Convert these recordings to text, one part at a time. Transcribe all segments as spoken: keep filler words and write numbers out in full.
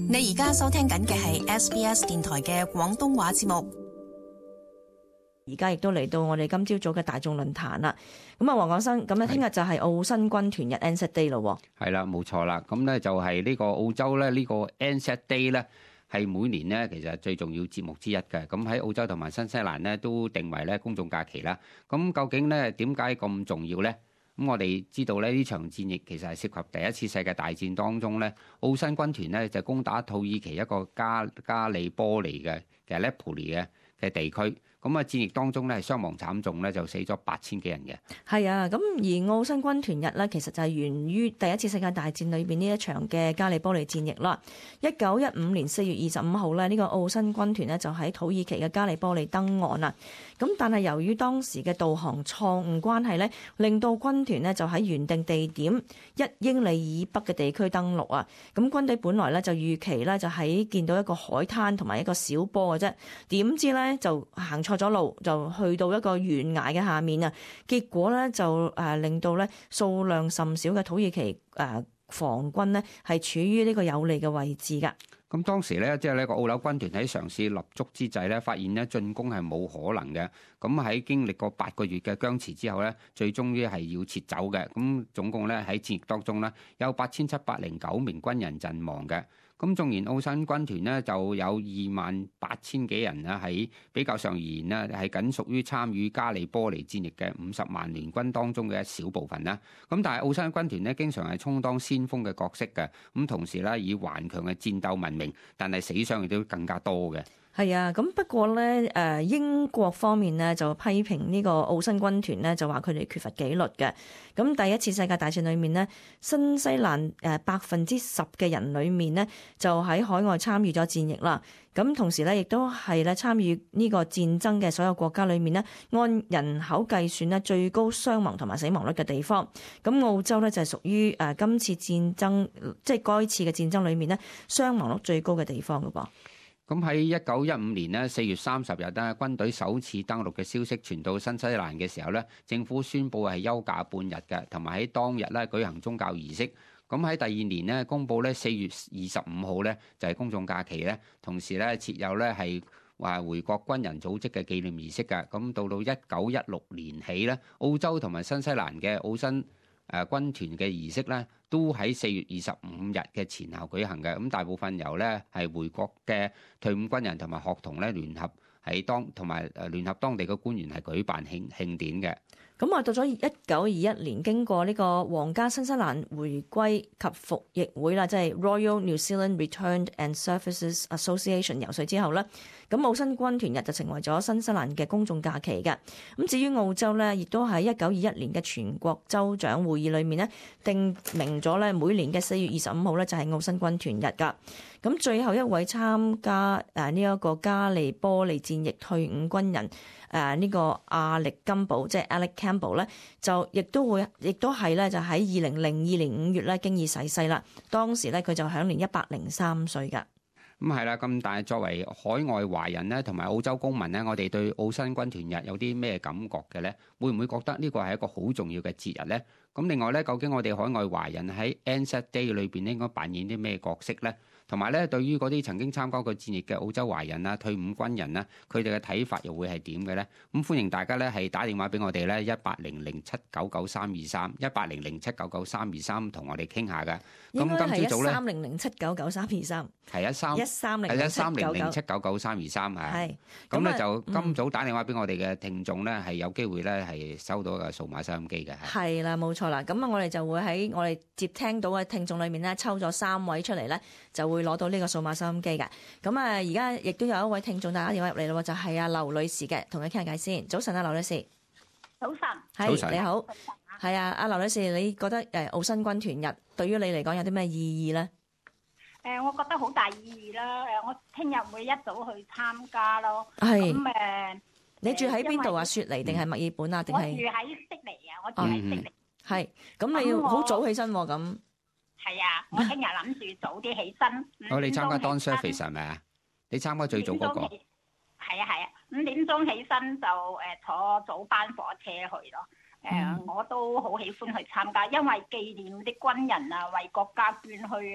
你而家收聽緊嘅係 S B S 電台嘅廣東話節目。 而家亦都嚟到我哋今朝早嘅大眾論壇啦。咁啊，黃廣生，咁咧聽日就係澳新軍團日 Anzac Day 咯。 係啦，冇錯啦。咁咧就係呢個澳洲咧呢個 Anzac Day 咧係每年咧其實係最重要節目之一嘅。咁喺澳洲同埋新西蘭咧都定為咧公眾假期啦。咁究竟咧點解咁重要咧？咁我哋知道咧呢場戰役其實係涉及第一次世界大戰當中咧，澳新軍團咧就攻打土耳其一個加加利波利嘅嘅 Gallipoli 嘅嘅地區。咁啊戰役當中咧係傷亡慘重咧，就死咗八千幾人嘅。 係啊，咁而澳新軍團日咧，其實就係源於第一次世界大戰裏邊呢一場嘅加利波利戰役啦。一九一五年四月二十五號咧，呢個澳新軍團呢就喺土耳其嘅加利波利登岸啦。咁但係由於當時嘅導航錯誤關係咧，令到軍團呢就喺原定地點一英里以北嘅地區登陸啊。咁軍隊本來咧就預期咧就喺見到一個海灘同埋一個小坡嘅啫，點知咧就行錯咗路，就去到一個懸崖嘅下面啊！結果咧就誒令到咧數量甚少嘅土耳其誒防軍呢係處於呢個有利嘅位置㗎。 咁當時咧，即係呢個澳紐軍團喺嘗試立足之際咧，發現咧進攻係冇可能嘅。咁喺經歷過八個月嘅僵持之後咧，最終於係要撤走嘅。咁總共咧喺戰役當中咧，有八千七百零九名軍人陣亡嘅。咁縱然澳新軍團呢就有二萬八千幾人啦，喺比較上而言呢係僅屬於參與加利波利戰役嘅五十萬聯軍當中嘅一小部分啦。咁但係澳新軍團呢經常係充當先鋒嘅角色嘅，咁同時咧以頑強嘅戰鬥聞名，但係死傷亦都更加多嘅。 係啊，咁不過咧，誒英國方面呢就批評呢個澳新軍團呢就話佢哋缺乏紀律嘅。咁第一次世界大戰裏面呢，新西蘭誒百分之十嘅人裏面呢就喺海外參與咗戰役啦。咁同時咧，亦都係咧參與呢個戰爭嘅所有國家裏面呢，按人口計算呢最高傷亡同埋死亡率嘅地方。咁澳洲呢就係屬於誒今次戰爭，即係該次嘅戰爭裏面呢傷亡率最高嘅地方㗎噃。 咁喺一九一五年咧四月三十日咧，軍隊首次登陸嘅消息傳到新西蘭嘅時候咧，政府宣布係休假半日嘅，同埋喺當日咧舉行宗教儀式。咁喺第二年咧公佈咧四月二十五號咧就係公眾假期咧，同時咧設有咧係話回國軍人組織嘅紀念儀式嘅。咁到到一九一六年起咧，澳洲同埋新西蘭嘅澳新誒軍團嘅儀式咧，都喺四月二十五日嘅前後舉行嘅。咁大部分由咧係回國嘅退伍軍人同埋學童咧聯合喺當同埋誒聯合當地嘅官員係舉辦慶慶典嘅。 咁啊，到咗一九二一年，經過呢個皇家新西蘭回歸及服役會啦，即係 Royal New Zealand Returned and Services Association 游說之後咧，咁澳新軍團日就成為咗新西蘭嘅公眾假期嘅。咁至於澳洲咧，亦都喺一九二一年嘅全國州長會議裏面咧，定明咗咧每年嘅四月二十五號咧就係澳新軍團日㗎。咁最後一位參加誒呢一個加利波利戰役退伍軍人誒呢個阿力金堡，即係 Alec Campbell 咧，就亦都會，亦都係咧就喺二零零二年五月咧經已逝世啦。當時咧佢就享年一百零三歲㗎。 咁係啦，咁但係作為海外華人咧，同埋澳洲公民咧，我哋對澳新軍團日有啲咩感覺嘅咧？會唔會覺得呢個係一個好重要嘅節日咧？咁另外咧，究竟我哋海外華人喺 Anzac Day 裏邊應該扮演啲咩角色咧？同埋咧，對於嗰啲曾經參加過戰役嘅澳洲華人啊、退伍軍人啊，佢哋嘅睇法又會係點嘅咧？咁歡迎大家咧係打電話俾我哋咧，一八零零七九九三二三，一八零零七九九三二三，同我哋傾下㗎。 應該係一三零零七九九三二三， 係一三一三零係一三零零七九九三二三係。 係咁咧就今早打電話俾我哋嘅聽眾咧，係有機會咧係收到個數碼收音機嘅。 係啦，冇錯啦。咁啊，我哋就會喺我哋接聽到嘅聽眾裏面咧，抽咗三位出嚟咧，就會攞到呢個數碼收音機嘅。咁啊，而家亦都有一位聽眾打電話入嚟咯，就係阿劉女士嘅，同佢傾下偈先。早晨啊，劉女士。 早晨。 係你好。係啊，阿劉女士，你覺得誒澳新軍團日對於你嚟講有啲咩意義咧？ 誒，我覺得好大意義啦。誒，我聽日會一早去參加咯。 係。 咁誒， 你住喺邊度啊？雪梨定係墨爾本啊？定係？ 我住喺悉尼啊！我住喺悉尼。 係。咁你要好早起身喎，咁。 係啊，我聽日諗住早啲起身。 哦，你參加 Dawn Service 係咪啊？你參加最早嗰個。 係啊係啊，五點鐘起身就誒坐早班火車去咯。誒、呃，我都好喜歡去參加，因為紀念啲軍人啊，為國家捐軀啊。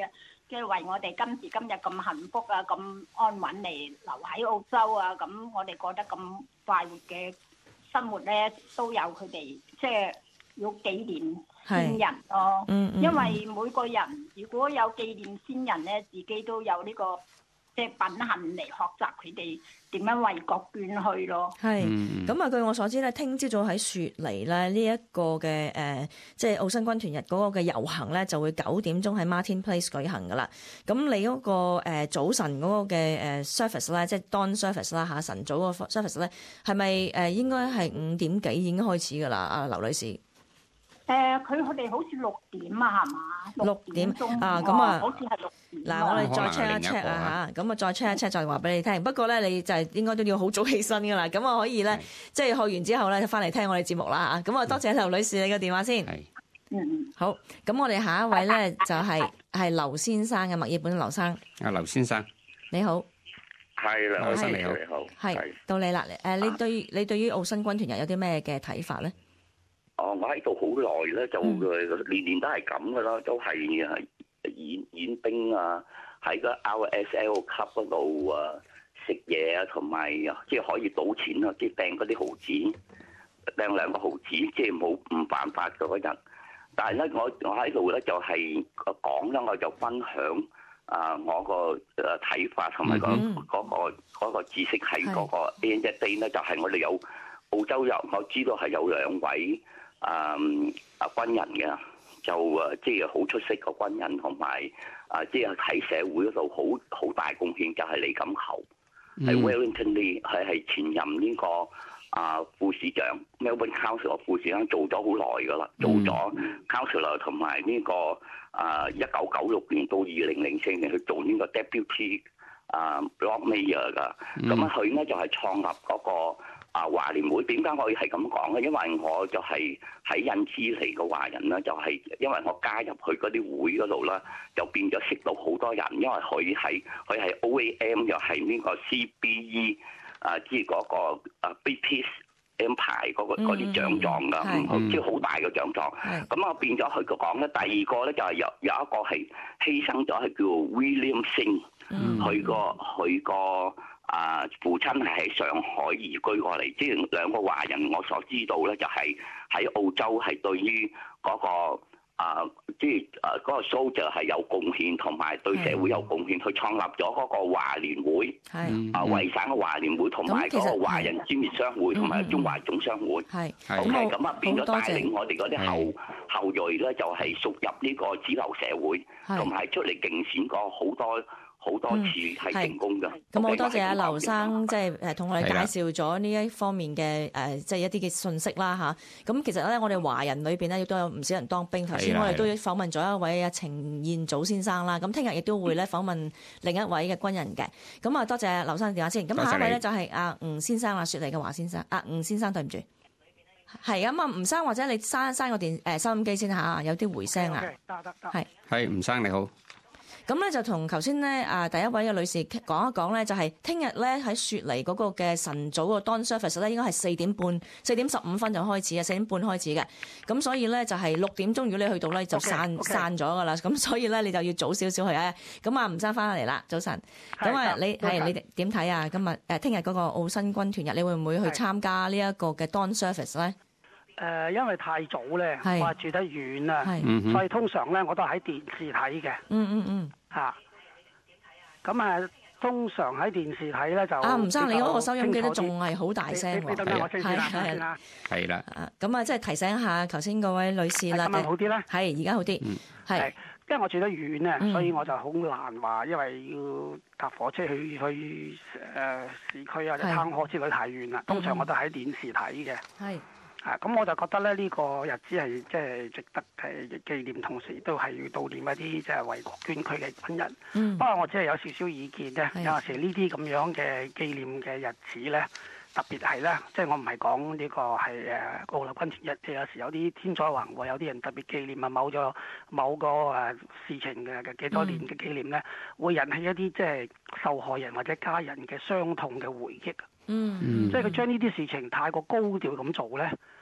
即係為我哋今時今日咁幸福啊、咁安穩嚟留喺澳洲啊，咁我哋覺得咁快活嘅生活咧，都有佢哋即係要紀念先人咯。嗯嗯、因為每個人如果有紀念先人咧，自己都有呢、這個即係品行嚟學習佢哋點樣為國捐軀咯。 係咁啊！據我所知咧，聽朝早喺雪梨咧呢一個嘅誒，即係澳新軍團日嗰個嘅遊行咧，就會九點鐘喺 Martin Place 舉行噶啦。咁你嗰個誒早晨嗰個嘅誒 service 咧，即係 dawn service 啦嚇，晨早個 service 咧，係咪誒應該係五點幾已經開始噶啦？啊，劉女士。 誒，佢佢哋好似六點啊，係嘛？ 六點啊，咁啊， 好似係六點。 嗱，我哋再 check 一 check 啊嚇，咁啊再 check 一 check 再話俾你聽。不過咧，你就係應該都要好早起身噶啦。咁我可以咧，即係學完之後咧，翻嚟聽我哋節目啦嚇。咁啊，多謝劉女士你嘅電話先。係。嗯。好，咁我哋下一位咧就係係劉先生嘅墨爾本劉生。 啊，劉先生， 你好。 係，劉生你好。 你好。 係。到你啦，誒，你對你對於澳新軍團日有啲咩嘅睇法咧？ 哦，我喺度好耐咧，就誒年年都係咁噶啦，都係係演演兵啊，喺個 R S L 級嗰度啊食嘢啊，同埋即係可以賭錢啊，即係掟嗰啲毫子，掟兩個毫子，即係冇唔犯法嘅嗰日。但係咧，我我喺度咧就係講咧，我就分享啊我個誒睇法同埋個嗰個嗰個知識喺嗰個 A N Z Day 咧，就係我哋有澳洲人，我知道係有兩位。啊啊軍人嘅就啊即係好出色嘅軍人，同埋啊即係喺社會嗰度好好大貢獻，就係李錦球喺 Wellington Lee，佢係前任呢個啊副市長 Melbourne Council 副市長，做咗好耐噶啦，做咗 Councillor 同埋呢個啊一九九六年到二零零四年去做呢個 Deputy 啊 Lord Mayor 噶，咁啊佢咧就係創立嗰個。啊華聯會點解可以係咁講咧？因為我就係喺印支嚟嘅華人啦，就係、是、因為我加入去嗰啲會嗰度啦，就變咗識到好多人。因為佢係佢係 O A M 又係呢個 C B E 啊，即係嗰個啊 British Empire 嗰個嗰啲獎狀㗎，即係好大嘅獎狀。咁啊變咗佢個講咧，第二個咧就係有有一個係犧牲咗，係叫 William Singh，佢個佢個。啊！父親係喺上海移居過嚟，即係兩個華人。我所知道咧，就係喺澳洲係對於嗰個啊，即係啊嗰個 soldier 係有貢獻，同埋對社會有貢獻，去創立咗嗰個華聯會，係啊維省嘅華聯會，同埋嗰個華人專業商會，同埋中華總商會。係，OK，咁啊變咗帶領我哋嗰啲後後裔咧，就係屬入呢個主流社會，同埋出嚟競選過好多。好多次係成功㗎。 咁好多謝阿劉生，即係誒同我哋介紹咗呢一方面嘅誒，即係一啲嘅信息啦嚇。咁其實咧，我哋華人裏邊咧亦都有唔少人當兵。頭先我哋都訪問咗一位阿程彥祖先生啦。咁聽日亦都會咧訪問另一位嘅軍人嘅。咁啊，多謝劉生嘅電話先。咁下一位咧就係阿吳先生啦，雪梨嘅華先生。阿吳先生，對唔住。係啊嘛，吳生或者你閂閂個電誒收音機先嚇，有啲回聲啊。 得得得。 係。 係吳生你好。 咁咧就同頭先咧啊第一位嘅女士講一講咧，就係聽日咧喺雪梨嗰個嘅晨早個 dawn service 咧，應該係四點半、四點十五分就開始嘅，四點半開始嘅。咁所以咧就係六點鐘，如果你去到咧就散 okay, okay. 散咗噶啦。咁所以咧你就要早少少去啊。咁啊吳生翻嚟啦，早晨。咁啊你係你點睇啊？今日誒聽日嗰個澳新軍團日，你會唔會去參加呢一個嘅 dawn service 咧？ 誒、呃，因為太早咧，我係住得遠啊，所以通常咧我都喺電視睇嘅。嗯嗯嗯。嚇！咁啊，通常喺電視睇咧就啊，吳生你嗰個收音機都仲係好大聲喎。係係係。係啦。咁啊，即係提醒下頭先嗰位女士啦。 咁啊好啲咧。 係而家好啲。嗯。係。 因為我住得遠啊，嗯、所以我就好難話，因為要搭火車去去誒、呃、市區啊，或者撐河之類太遠啦。通常我都喺電視睇嘅。係。啊，咁我就覺得咧，呢、這個日子係即係值得係紀念，同時都係要悼念一啲即係為國捐軀嘅軍人。嗯。不過我只係有少少意見啫。有陣時呢啲咁樣嘅紀念嘅日子咧，特別係咧，即係我唔係講呢個係誒澳立軍團日，即係有時有啲天災橫禍，有啲人特別紀念啊某咗某個誒事情嘅嘅幾多年嘅紀念咧，嗯、會引起一啲即係受害人或者家人嘅傷痛嘅回憶。嗯，即係佢將呢啲事情太過高調咁做咧，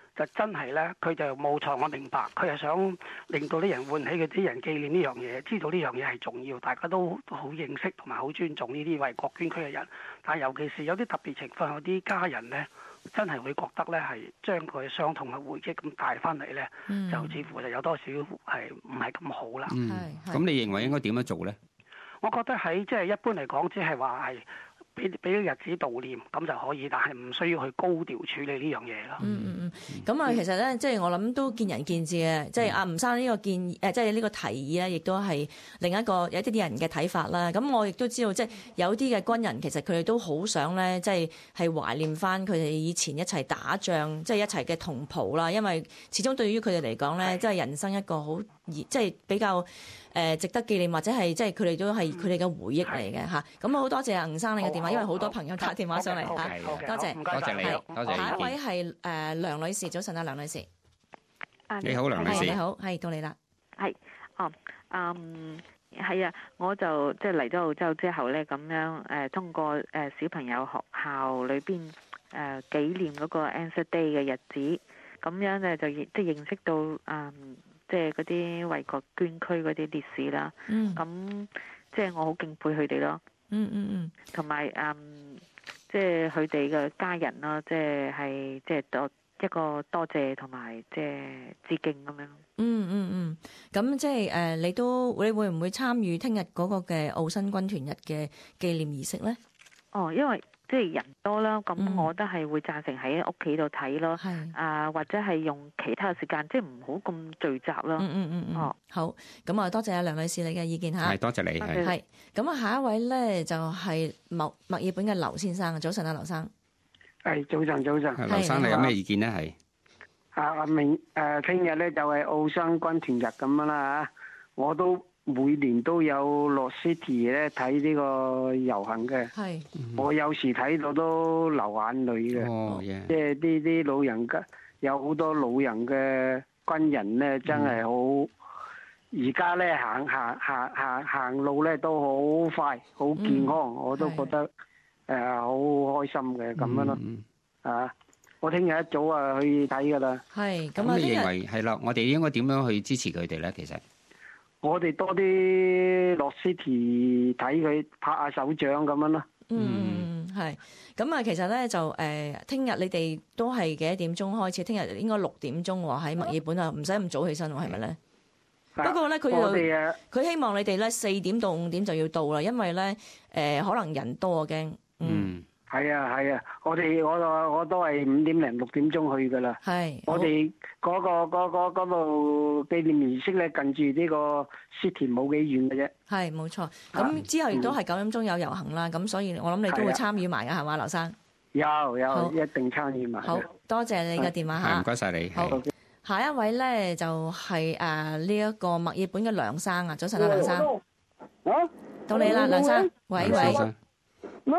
就真係咧，佢就冇錯，我明白，佢係想令到啲人喚起佢啲人紀念呢樣嘢，知道呢樣嘢係重要，大家都好認識同埋好尊重呢啲為國捐軀嘅人。但係尤其是有啲特別情況，有啲家人咧，真係會覺得咧係將佢傷痛嘅回憶咁帶翻嚟咧，嗯、就似乎就有多少係唔係咁好啦。 嗯，咁你認為應該點樣做咧？ 我覺得喺即係一般嚟講，只係話係俾俾啲日子悼念咁就可以，但係唔需要去高調處理呢樣嘢咯。 嗯嗯嗯，咁啊，其實咧，即係我諗都見仁見智嘅。即係阿吳生呢個建議，誒，即係呢個提議咧，亦都係另一個有一啲啲人嘅睇法啦。咁我亦都知道，即係有啲嘅軍人其實佢哋都好想咧，即係係懷念翻佢哋以前一齊打仗，即係一齊嘅同袍啦。因為始終對於佢哋嚟講咧，即係人生一個好即係比較誒值得紀念，或者係即係佢哋都係佢哋嘅回憶嚟嘅嚇。咁好多謝阿吳生你嘅電話，因為好多朋友打電話上嚟嚇，多謝， 多謝你，多謝。 下一位係誒梁女士，早晨啊，梁女士。 你好，梁女士。 你好，係到你啦。 係，哦，嗯，係啊，我就即係嚟咗澳洲之後咧，咁樣誒通過誒小朋友學校裏邊誒紀念嗰個 Anzac Day 嘅日子，咁樣咧就即係認識到嗯。即係嗰啲為國捐軀嗰啲烈士啦，咁、嗯、即係我好敬佩佢哋咯。 嗯嗯嗯， 同埋嗯，即係佢哋嘅家人咯，即係係即係多一個多謝同埋即係致敬咁樣。 嗯嗯嗯，咁即係誒，你都你會唔會參與聽日嗰個嘅澳新軍團日嘅紀念儀式咧？ 哦，因為即係人多啦，咁我都係會贊成喺屋企度睇咯， 係啊或者係用其他嘅時間，即係唔好咁聚集咯。 嗯嗯嗯嗯，哦好，咁啊多謝阿梁女士你嘅意見嚇。 係多謝你，係。 係咁啊，下一位咧就係墨墨爾本嘅劉先生啊，早晨啊，劉生。 係早晨，早晨。 劉生，你有咩意見咧？係啊，明誒，聽日咧就係澳新軍團日咁樣啦嚇，我都。每年都有落 City 咧睇呢個遊行嘅， 係我有時睇到都流眼淚嘅。 哦，yeah. 即係啲啲老人家有好多老人嘅軍人咧，真係好。而家咧行行行行行路咧都好快，好健康，嗯、我都覺得誒好開心嘅咁樣咯。 嗯、 啊，我聽日一早啊去睇噶啦。 係咁啊，你認為係啦？我哋應該點樣去支持佢哋咧？其實？ 我哋多啲落 City 睇佢拍下手掌咁樣咯。 嗯，係。咁啊，其實咧就誒，聽、呃、日你哋都係幾多點鐘開始？聽日應該六點鐘喎，喺墨爾本啊，唔使咁早起身喎，係咪咧？不過咧，佢又佢希望你哋咧四點到五點就要到啦，因為咧誒、呃、可能人多，我驚。嗯。 係啊係啊，我哋我我都係五點零六點鐘去噶啦。 係， 我哋嗰、嗰個嗰、嗰個嗰度紀念儀式咧，近住呢個 City 冇幾遠嘅啫。 係，冇錯。咁之後亦都係九點鐘有遊行啦。咁、嗯、所以我諗你都會參與埋㗎，係嘛，劉生？有有，一定參與埋。 好多謝你嘅電話嚇。 唔該晒你。 好，下一位咧就係誒呢一個墨爾本嘅梁生啊，早晨啊，梁生。 啊？ 到你啦，梁生。喂喂。 No,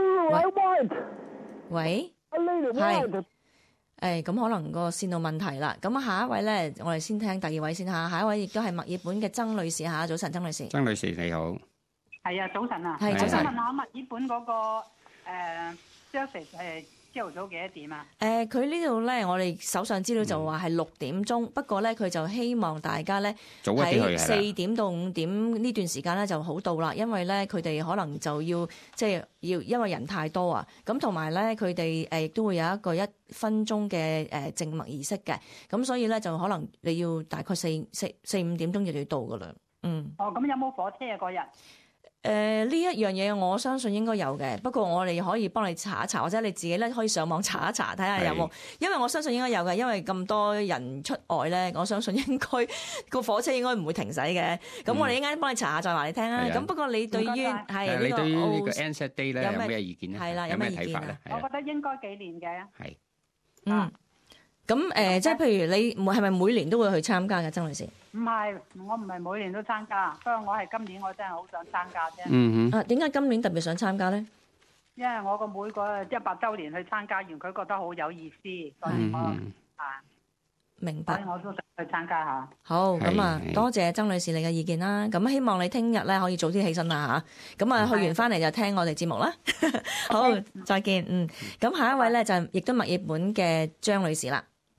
I want. 喂，係，誒、哎，咁可能個線路問題啦。咁下一位咧，我哋先聽第二位先嚇。下一位亦都係墨爾本嘅曾女士嚇。早晨，曾女士。 曾女士你好。 係啊，早晨啊。 係早晨。 我想問下墨爾本嗰、那個誒 service 係朝頭早幾多點啊？ 誒、呃，佢呢度咧，我哋手上資料就話係六點鐘，嗯、不過咧佢就希望大家咧喺四點到五點呢段時間咧就好到啦，因為咧佢哋可能就要即係要因為人太多啊，咁同埋咧佢哋誒亦都會有一個一分鐘嘅誒靜默儀式嘅，咁所以咧就可能你要大概四四四五點鐘就要到噶啦。嗯。 哦，咁有冇火車啊嗰日？ 誒呢一樣嘢我相信應該有嘅，不過我哋可以幫你查一查，或者你自己咧可以上網查一查睇下有冇，因為我相信應該有嘅，因為咁多人出外咧，我相信應該個火車應該唔會停駛嘅。咁、嗯、我哋一陣間幫你查下再話你聽啊。咁不過你對於係你對於呢個 Anzac Day 咧有咩意見咧？ 係啦，有咩睇法咧？ 我覺得應該紀念嘅。 係。 嗯。咁誒、呃，即係譬如你係咪每年都會去參加嘅，曾女士？ 唔係，我唔係每年都參加，不過我係今年我真係好想參加啫。 嗯哼。 啊，點解今年特別想參加咧？ 因為我個妹個一百週年去參加完，佢覺得好有意思，所以我、嗯、啊， 明白。 所以我都想去參加下。 好，咁啊，多謝曾女士你嘅意見啦。咁希望你聽日咧可以早啲起身啦嚇。咁啊，去完翻嚟就聽我哋節目啦。好，再見。嗯，咁下一位咧就亦都墨爾本嘅張女士啦。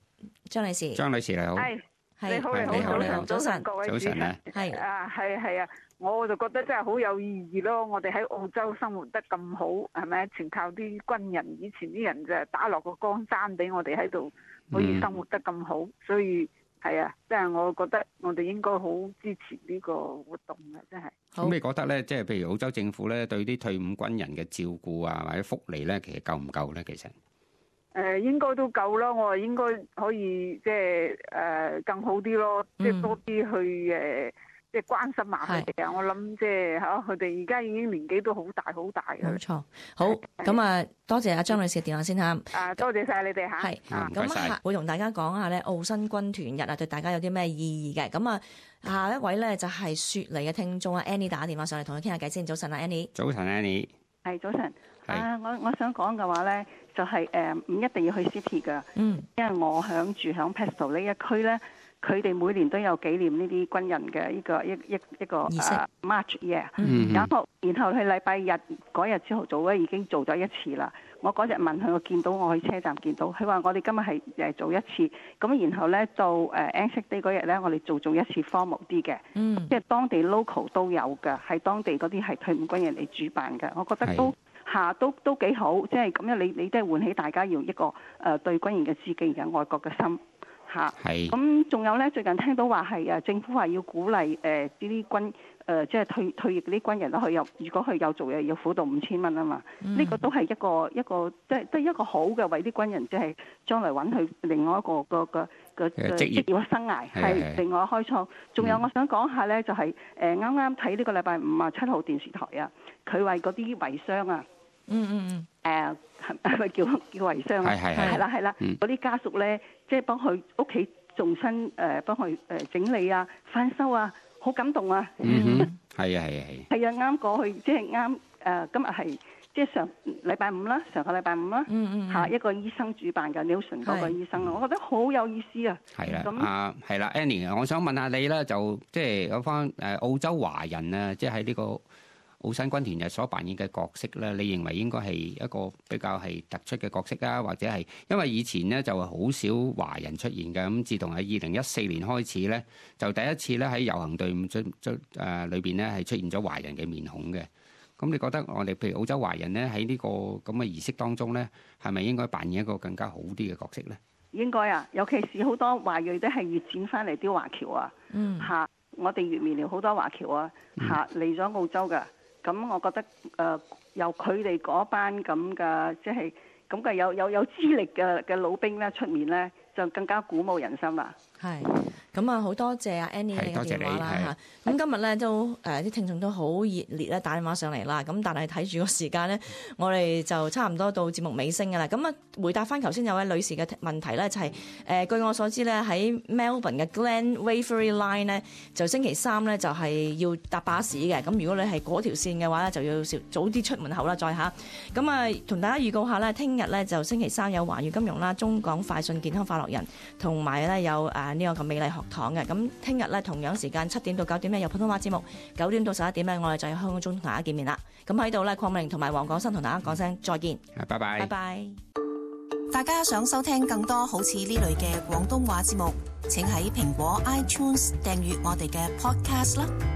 張女士。 張女士你好。 係。 係。 你好，你好，早晨，早晨，各位主持人。 係。 啊，係係啊，我就覺得真係好有意義咯。我哋喺澳洲生活得咁好，係咪？全靠啲軍人，以前啲人就打落個江山俾我哋喺度可以生活得咁好，嗯、所以。係啊，即係我覺得我哋應該好支持呢個活動嘅，真係。 咁你覺得咧，即係譬如澳洲政府咧，對啲退伍軍人嘅照顧啊，或者福利咧，其實夠唔夠咧？其實誒，應該都夠咯。我話應該可以即係誒更好啲咯，即係多啲去誒。即係關心下佢哋啊！我諗即係嚇，佢哋而家已經年紀都好大好大嘅。冇錯，好咁啊！多謝阿張女士嘅電話先嚇。 啊，多謝晒你哋嚇。 係咁啊，會同大家講下咧澳新軍團日啊，對大家有啲咩意義嘅？咁啊，下一位咧就係雪梨嘅聽眾啊 Annie 打電話上嚟同佢傾下偈先。早晨啊 Annie。 早晨 Annie。 係早晨。啊，我我想講嘅話咧，就係誒唔一定要去 City 㗎。嗯。因為我響住響 Pastel 呢一區咧。佢哋每年都有紀念呢啲軍人嘅呢個一一一個誒、uh, March year，、嗯、然後然後佢禮拜日嗰日朝頭早咧已經做咗一次啦。我嗰日問佢，我見到我去車站見到，佢話我哋今日係誒做一次，咁然後咧到誒 Anzac Day 嗰日咧，我哋做做一次 formal 啲嘅，嗯、即係當地 local 都有嘅，係當地嗰啲係退伍軍人嚟主辦嘅，我覺得都嚇都都幾好，即係咁樣你你都係喚起大家要一個誒、呃、對軍人嘅致敬嘅愛國嘅心。嚇，咁仲有咧，最近聽到話係誒政府話要鼓勵誒呢啲軍誒、呃、即係退退役嗰啲軍人啦，佢有如果佢有做嘢要輔導五千蚊啊嘛，呢、嗯、個都係一個一個即係都係一個好嘅，為啲軍人即係將來揾佢另外一個個個個職業生涯係另外開創。仲有我想講下咧，就係誒啱啱睇呢個禮拜五啊七號電視台啊，佢為嗰啲遺孀啊。嗯嗯嗯，誒係咪叫叫遺孀啊？係係係啦係啦，嗰啲家屬咧，即係幫佢屋企重新誒幫佢誒整理啊、翻修啊，好感動啊！嗯哼，係啊係啊係。係啊，啱過去即係啱誒，今日係即係上禮拜五啦，上個禮拜五啦。嗯嗯。嚇，一個醫生主辦嘅 Nelson 嗰個醫生啊，我覺得好有意思啊。係啦。咁啊係啦 ，Annie，我想問下你啦，就即係有翻誒澳洲華人啊，即係喺呢個澳新軍團日所扮演嘅角色咧，你認為應該係一個比較係突出嘅角色啊，或者係因為以前咧就係好少華人出現嘅，咁自從喺二零一四年開始咧，就第一次咧喺遊行隊伍出出誒裏邊咧係出現咗華人嘅面孔嘅。咁你覺得我哋譬如澳洲華人咧喺呢個咁嘅儀式當中咧，係咪應該扮演一個更加好啲嘅角色咧？應該啊，尤其是好多華裔都係越戰翻嚟啲華僑啊，嗯嚇，我哋越苗寮好多華僑啊嚇嚟咗澳洲㗎。咁我覺得誒、呃、由佢哋嗰班咁嘅即係咁嘅有有有資歷嘅嘅老兵咧出面咧，就更加鼓舞人心啦。係。咁啊，好多謝阿 Annie 嘅電話啦嚇。咁今日咧都誒啲、呃、聽眾都好熱烈咧打電話上嚟啦。咁但係睇住個時間咧，我哋就差唔多到節目尾聲㗎啦。咁啊，回答翻頭先有位女士嘅問題咧，就係、是、誒、呃、據我所知咧喺 Melbourne 嘅 Glen Waverley Line 咧，就星期三咧就係、是、要搭巴士嘅。咁如果你係嗰條線嘅話咧，就要早啲出門口啦，再下。咁啊，同大家預告下咧，聽日咧就星期三有華語金融啦、中港快訊健康快樂人，同埋咧有誒呢個嘅美麗學堂嘅。咁聽日咧同樣時間七點到九點咧有普通話節目，九點到十一點咧我哋就喺香港中同大家見面啦。咁喺度咧鄺美玲同埋黃廣新同大家講聲再見，拜拜，拜拜。 大家想收聽更多好似呢類嘅廣東話節目，請喺蘋果 iTunes 訂閱我哋嘅 Podcast 啦。